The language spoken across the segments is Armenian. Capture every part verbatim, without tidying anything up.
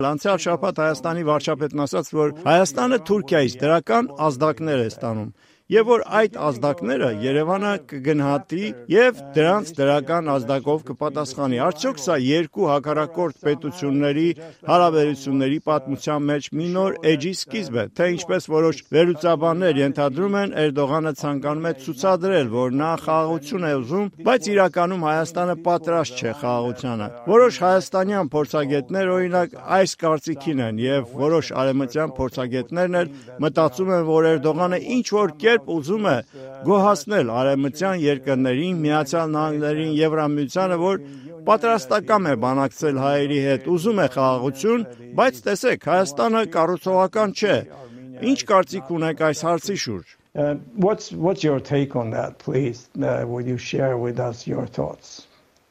Անցյալ շաբաթ Հայաստանի վարչապետն ասաց, որ Հայաստանը Թուրքիայից դրական ազդակներ է ստանում եւ որ այդ ազդակները Երևանը կգնահատի եւ դրանց դրական ազդակով կպատասխանի։ Արդյոք սա երկու հակառակորդ պետությունների հարաբերությունների պատմության մեջ մի նոր էջի սկիզբ է, թե ինչպես որոշ վերլուծաբաններ ենթադրում են, Էրդողանը ցանկանում է ցուցադրել, որ նա խաղաղություն է ուզում, բայց իրականում Հայաստանը պատրաստ չէ խաղաղությանը։ Որոշ հայաստանյան փորձագետներ օրինակ այս կարծիքին են եւ որոշ արևմտյան փորձագետներն էլ մտածում են, որ Էրդողանը ինչ որ կերպ ուզում է գոհացնել արևմտյան երկրներին, Միացյալ Նահանգներին, Եվրամիությանը, որ պատրաստական է բանակցել հայերի հետ, ուզում է խաղաղություն, բայց տեսեք, Հայաստանը կառուցողական չէ։ Ինչ կարծիք ունեք այս հարցի շուրջ։ Uh, what's what's your take on that, please? Uh, would you share with us your thoughts?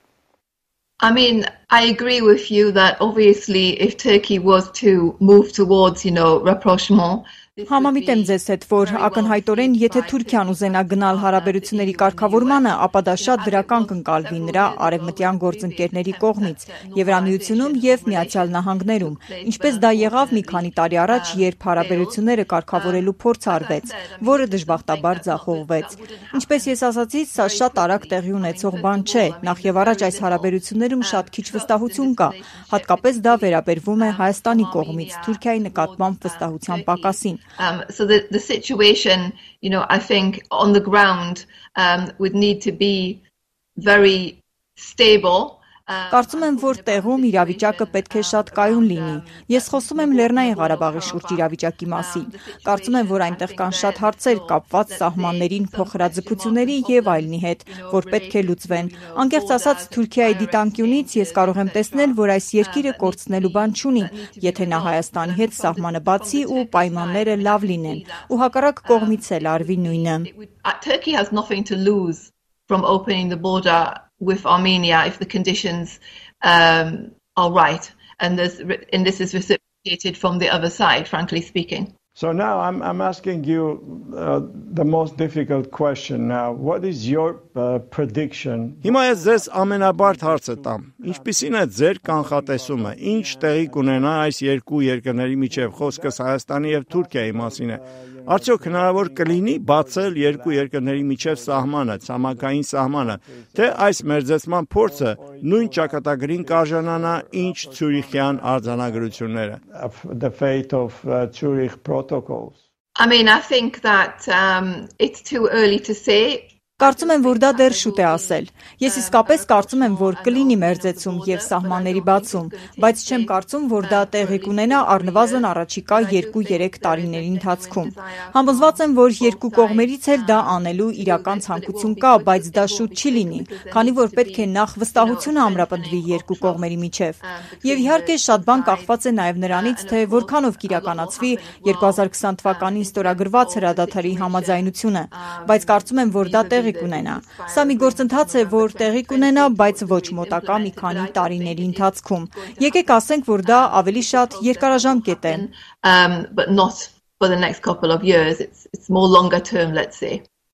I mean, I agree with you that obviously if Turkey was to move towards, you know, rapprochement, Համամիտ եմ ձեզ հետ, որ ակնհայտորեն, եթե Թուրքիան ուզենա գնալ հարաբերությունների կարգավորմանը, ապա դա շատ դրական կընկալվի նրա արևմտյան գործընկերների կողմից, Եվրամիությունում եւ Միացյալ Նահանգներում, ինչպես դա եղավ մի քանի տարի առաջ, երբ հարաբերությունները կարգավորելու փորձ արվեց, որը դժբախտաբար ձախողվեց։ Ինչպես ես ասացի, սա շատ արագ տեղի ունեցող բան չէ, նախ եւ առաջ այս հարաբերություններում շատ քիչ վստահություն կա, հատկապես դա վերաբերվում է Հայաստանի կողմից Թուրքիայի նկատմամբ վստահության պակասին։ Um, so the, the situation, you know, I think on the ground um, would need to be very stable. Կարծում եմ, որ տեղում իրավիճակը պետք է շատ կայուն լինի։ Ես խոսում եմ Լեռնային Ղարաբաղի շուրջ իրավիճակի մասին։ Կարծում եմ, որ այնտեղ կան շատ հարցեր կապված սահմաններին, փոխհրաձգությունների եւ այլնի հետ, որ պետք է լուծվեն։ Անկեղծ ասած, Թուրքիայի դիտանկյունից ես կարող եմ տեսնել, որ այս երկիրը կորցնելու բան չունի, եթե նա Հայաստանի հետ սահմանը բացի ու պայմանները լավ լինեն, ու հակառակ կողմից էլ արվի նույնը։ Turkey has nothing to lose from opening the border with Armenia if the conditions um, are right, and this and this is reciprocated from the other side, frankly speaking. So now I'm I'm asking you uh, the most difficult question now. What is your uh, prediction? Հիմա ես ձեզ ամենաբարդ հարցը տամ։ Ինչպիսին է ձեր կանխատեսումը։ Ինչ տեղի կունենա այս երկու երկրների միջև, խոսքս Հայաստանի եւ Թուրքիայի մասին է։ Արդյոք հնարավոր կլինի բացել երկու երկրների միջև սահմանը, ցամաքային սահմանը, թե այս մերձեցման փորձը նույն ճակատագրին կարժանանա, ինչ Ցյուրիխյան արձանագրությունները։ The fate of uh, Zurich protocols. I mean, I think that um, it's too early to say. Կարծում եմ, որ դա դեռ շուտ է ասել։ Ես իսկապես կարծում եմ, որ կլինի մերձեցում եւ սահմանների բացում, բայց չեմ կարծում, որ դա տեղի կունենա առնվազն առաջիկա երկու-երեք տարիների ընթացքում։ Համոզված եմ, որ երկու կողմերից էլ դա անելու իրական ցանկություն կա, բայց դա շուտ չի լինի, քանի որ պետք է նախ վստահությունը ամրապնդվի երկու կողմերի միջև։ Եվ իհարկե շատ բան կախված է նաեւ նրանից, թե որքանով կիրականացվի երկու հազար քսան թվականին ստորագրված հրադադարի համաձայնությունը, բայց կարծում եմ, որ դա տեղի կունենա։ Սա մի գործընթաց է, որ տեղի կունենա, բայց ոչ մոտակա մի քանի տարիների ընթացքում։ Եկեք ասենք, որ դա ավելի շատ երկարաժամկետ է։ Um, but not for the next couple of years. It's it's more longer term, let's say.